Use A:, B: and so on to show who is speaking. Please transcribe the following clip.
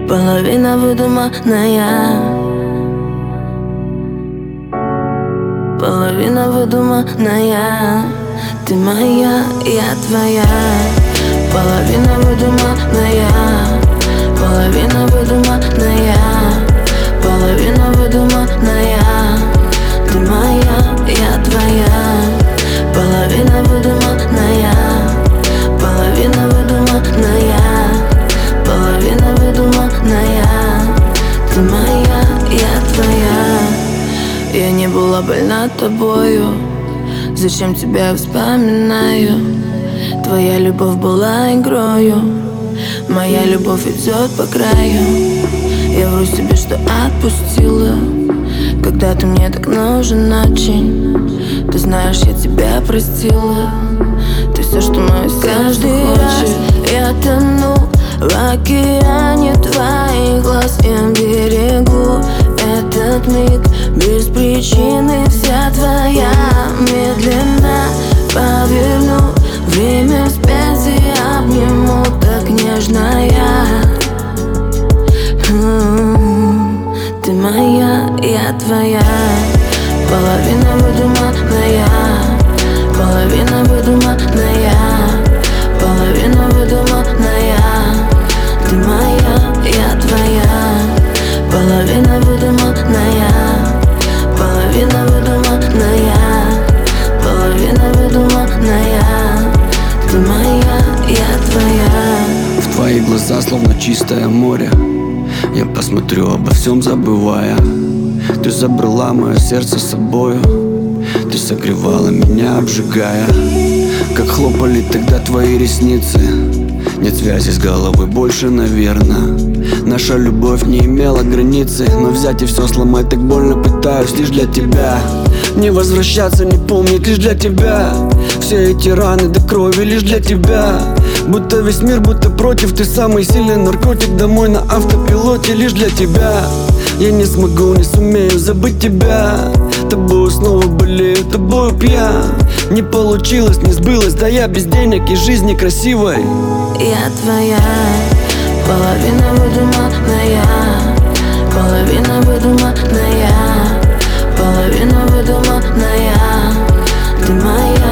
A: половина выдуманная, половина выдуманная. Ты моя, я твоя, половина выдуманная, половина выдуманная, половина выдуманная. Ты моя, я твоя, половина выдуманная, половина выдуманная, половина выдуманная. Ты моя, я твоя. Я не была больна тобою, зачем тебя вспоминаю? Твоя любовь была игрою, моя любовь идет по краю. Я вру себе, что отпустила, когда ты мне так нужен очень. Ты знаешь, я тебя простила, ты все, что мое сердце хочет. Я тону в океане твоих глаз, я берегу этот миг без причины. Вся твоя медленно поверну, время вспять и обниму так нежно я. Ты моя, я твоя, половина выдуманная, половина выдуманная, половина выдуманная. Ты моя, я твоя, половина выдуманная, половина выдуманная, половина выдуманная. Ты моя, я твоя.
B: В твои глаза словно чистое море, я посмотрю, обо всем забывая. Ты забрала мое сердце с собою, ты согревала меня, обжигая. Как хлопали тогда твои ресницы, нет связи с головой больше, наверно. Наша любовь не имела границы, но взять и все сломать так больно пытаюсь лишь для тебя. Не возвращаться, не помнить лишь для тебя. Все эти раны до крови лишь для тебя. Будто весь мир, будто против, ты самый сильный наркотик. Домой на автопилоте лишь для тебя. Я не смогу, не сумею забыть тебя. Тобою снова болею, тобою пьян. Не получилось, не сбылось, да я без денег и жизни красивой.
A: Я твоя, половина выдуманная, половина выдуманная, половина выдуманная. Ты моя,